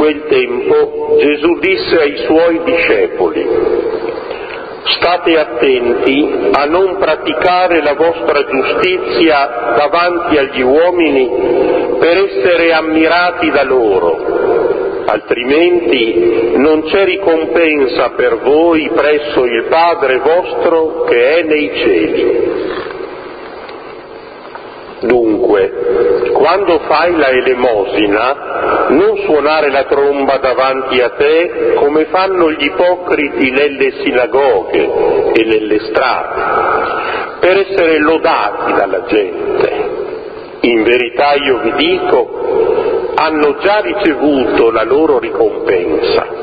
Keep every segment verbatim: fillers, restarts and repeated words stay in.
quel tempo Gesù disse ai suoi discepoli: «State attenti a non praticare la vostra giustizia davanti agli uomini per essere ammirati da loro, altrimenti non c'è ricompensa per voi presso il Padre vostro che è nei cieli». Dunque, quando fai la elemosina, non suonare la tromba davanti a te come fanno gli ipocriti nelle sinagoghe e nelle strade, per essere lodati dalla gente. In verità io vi dico, hanno già ricevuto la loro ricompensa.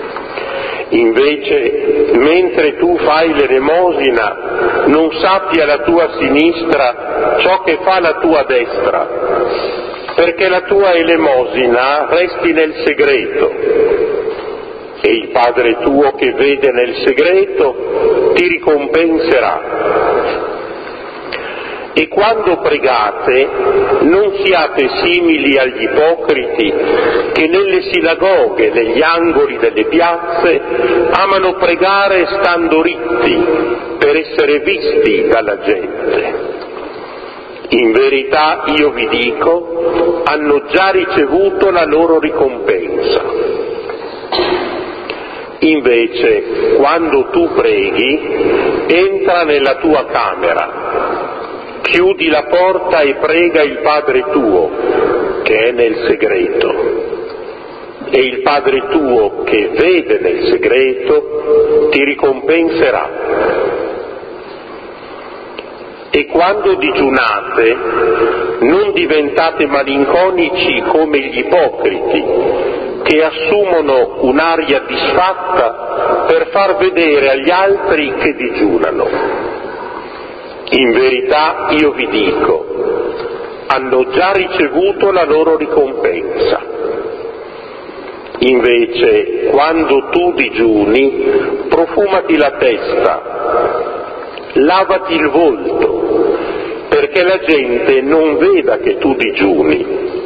Invece, mentre tu fai l'elemosina, non sappia la tua sinistra ciò che fa la tua destra, perché la tua elemosina resti nel segreto, e il Padre tuo che vede nel segreto ti ricompenserà. E quando pregate, non siate simili agli ipocriti che nelle sinagoghe, negli angoli delle piazze, amano pregare stando ritti per essere visti dalla gente. In verità io vi dico, hanno già ricevuto la loro ricompensa. Invece, quando tu preghi, entra nella tua camera, chiudi la porta e prega il Padre tuo, che è nel segreto. E il Padre tuo, che vede nel segreto, ti ricompenserà. E quando digiunate, non diventate malinconici come gli ipocriti, che assumono un'aria disfatta per far vedere agli altri che digiunano. In verità io vi dico, hanno già ricevuto la loro ricompensa. Invece, quando tu digiuni, profumati la testa, lavati il volto, perché la gente non veda che tu digiuni,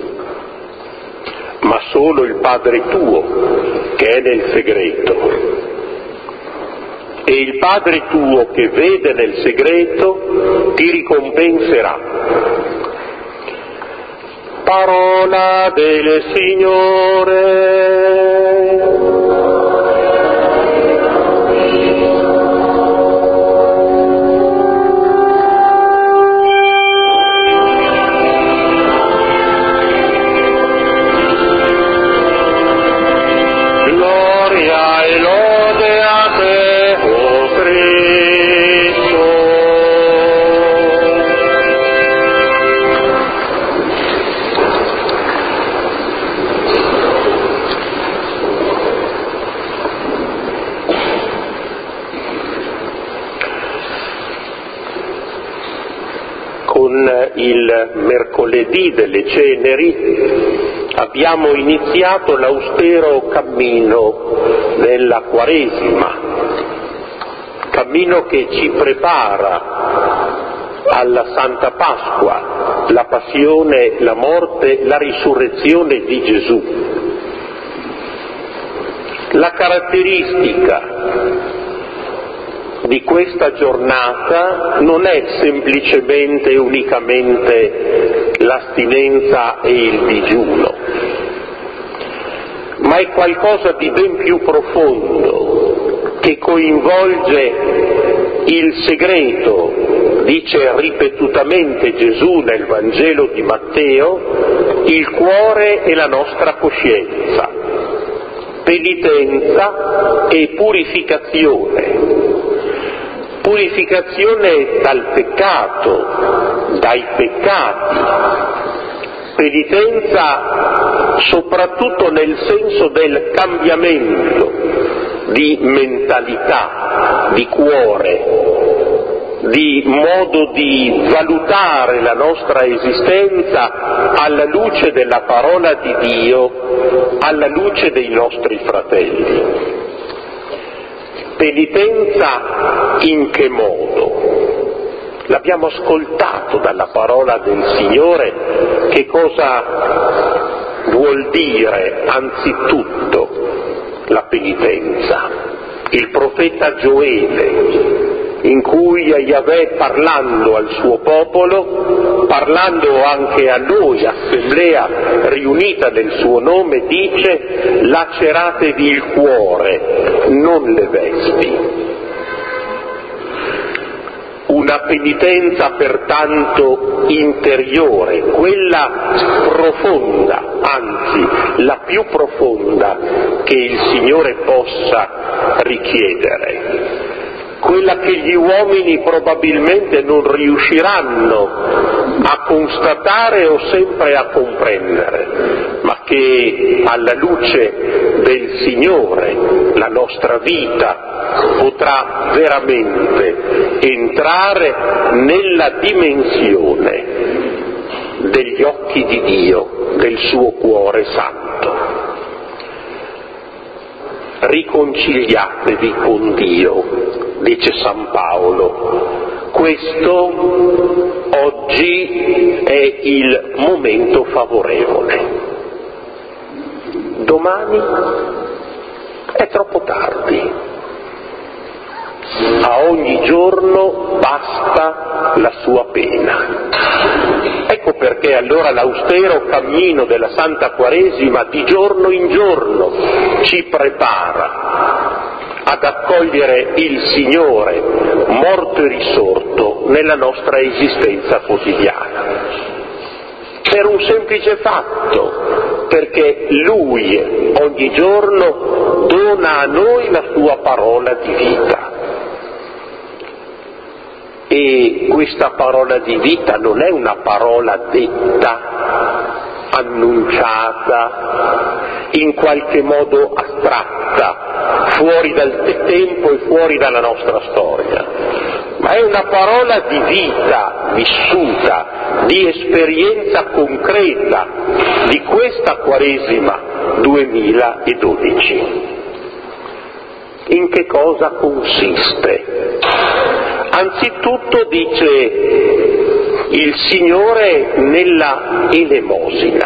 ma solo il Padre tuo, che è nel segreto. E il Padre tuo che vede nel segreto ti ricompenserà. Parola del Signore. Gloria e lode a te, o Cristo. Con il mercoledì delle Ceneri abbiamo iniziato l'austero cammino della Quaresima, cammino che ci prepara alla Santa Pasqua, la passione, la morte, la risurrezione di Gesù. La caratteristica di questa giornata non è semplicemente e unicamente l'astinenza e il digiuno, ma è qualcosa di ben più profondo che coinvolge il segreto, dice ripetutamente Gesù nel Vangelo di Matteo, il cuore e la nostra coscienza, penitenza e purificazione. Purificazione dal peccato, dai peccati, penitenza soprattutto nel senso del cambiamento di mentalità, di cuore, di modo di valutare la nostra esistenza alla luce della parola di Dio, alla luce dei nostri fratelli. Penitenza in che modo? L'abbiamo ascoltato dalla parola del Signore che cosa vuol dire anzitutto la penitenza. Il profeta Gioele, in cui Yahweh, parlando al suo popolo, parlando anche a noi, assemblea riunita nel suo nome, dice: laceratevi il cuore, non le vesti. Una penitenza pertanto interiore, quella profonda, anzi la più profonda che il Signore possa richiedere, quella che gli uomini probabilmente non riusciranno a constatare o sempre a comprendere, ma che alla luce del Signore la nostra vita potrà veramente entrare nella dimensione degli occhi di Dio, del suo cuore santo. Riconciliatevi con Dio, dice San Paolo. Questo oggi è il momento favorevole. Domani è troppo tardi. A ogni giorno basta la sua pena. Ecco perché allora l'austero cammino della Santa Quaresima di giorno in giorno ci prepara ad accogliere il Signore morto e risorto nella nostra esistenza quotidiana. Per un semplice fatto, perché Lui ogni giorno dona a noi la sua parola di vita. E questa parola di vita non è una parola detta, annunciata, in qualche modo astratta, fuori dal tempo e fuori dalla nostra storia, ma è una parola di vita vissuta, di esperienza concreta di questa Quaresima duemiladodici. In che cosa consiste? Anzitutto, dice il Signore, nella elemosina.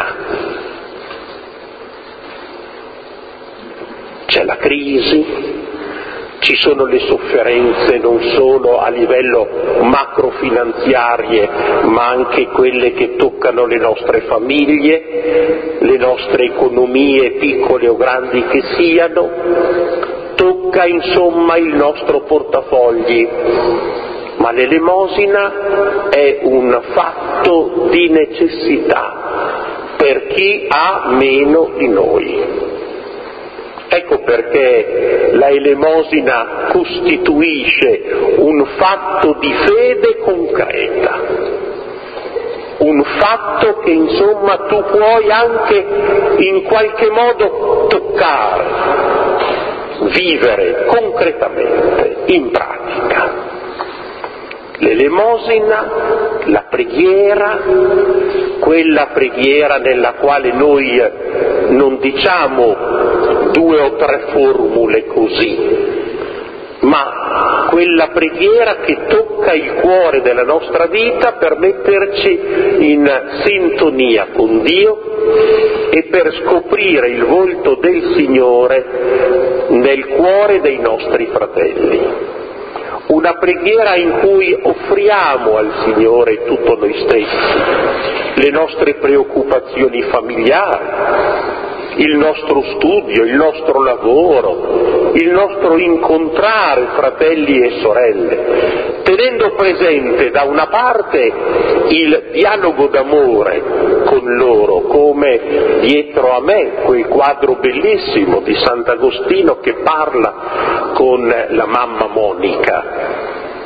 C'è la crisi, ci sono le sofferenze non solo a livello macrofinanziarie, ma anche quelle che toccano le nostre famiglie, le nostre economie, piccole o grandi che siano. Tocca insomma il nostro portafogli, ma l'elemosina è un fatto di necessità per chi ha meno di noi. Ecco perché la elemosina costituisce un fatto di fede concreta, un fatto che insomma tu puoi anche in qualche modo toccare, vivere concretamente, in pratica. L'elemosina, la preghiera, quella preghiera nella quale noi non diciamo due o tre formule così, ma quella preghiera che tocca il cuore della nostra vita per metterci in sintonia con Dio e per scoprire il volto del Signore nel cuore dei nostri fratelli. Una preghiera in cui offriamo al Signore tutto noi stessi, le nostre preoccupazioni familiari, il nostro studio, il nostro lavoro, il nostro incontrare fratelli e sorelle, tenendo presente da una parte il dialogo d'amore con loro, come dietro a me quel quadro bellissimo di Sant'Agostino che parla con la mamma Monica,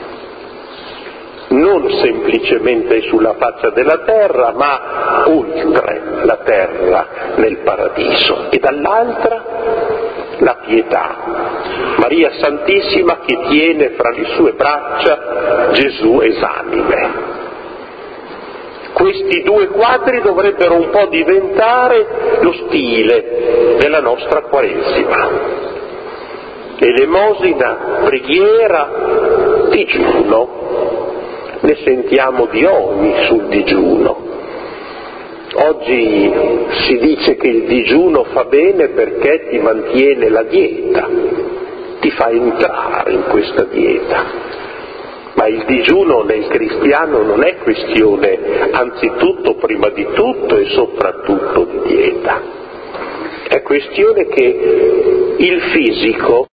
non semplicemente sulla faccia della terra, ma oltre la terra nel paradiso. E dall'altra la pietà, Maria Santissima che tiene fra le sue braccia Gesù esanime. Questi due quadri dovrebbero un po' diventare lo stile della nostra Quaresima. Elemosina, preghiera, digiuno. Ne sentiamo di ogni sul digiuno. Oggi si dice che il digiuno fa bene perché ti mantiene la dieta, ti fa entrare in questa dieta. Ma il digiuno nel cristiano non è questione, anzitutto, prima di tutto e soprattutto di dieta. È questione che il fisico